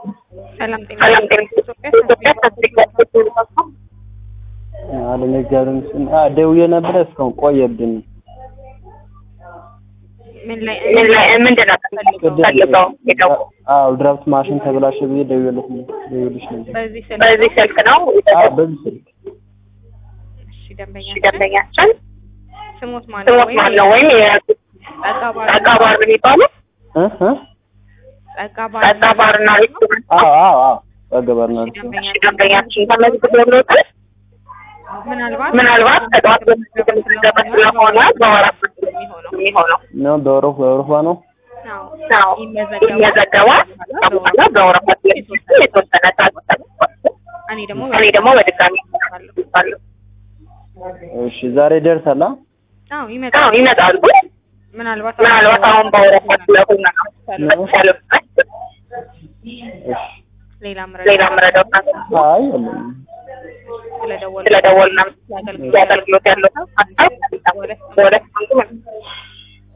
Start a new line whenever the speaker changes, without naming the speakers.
ሰላም ጤና ኢትዮጵያ
አለም እግዚአብሔር ደውዬ ነበር እስካሁን ቆየብኝ።
ምን ላይ ምንድን ነው ተፈልገው የደው?
ድራፍት ማሽን ተበላሸ ብዬ ደውዬልሽ ነው።
በዚህ ስልክ ነው?
በዚህ ስልክ።
እሺ ደንበኛችን ስሞት ማለት ነው ወይም ጸጋባር የሚባለው ጸጋባርና ሬስቶራንት?
ጸጋባርና ሬስቶራንት።
ደንበኛችን ተመዝግቦልዎታል? ምናልባት ከጠዋት በፊት ስለሆነ በወራት የሚሆነው
ነው። በወረፋ ነው።
ይመዘገባል። በወረፋ የተወሰነ ሰዓት እኔ ደግሞ በድጋሚ አለው።
እሺ ዛሬ ደርሳላ?
ይመጣሉ። ምናልባት አሁን በወረፋ ስለሆነ ነው። ሌላ ምረዳው
አይ
ስለደወልና አገልግሎት ያለው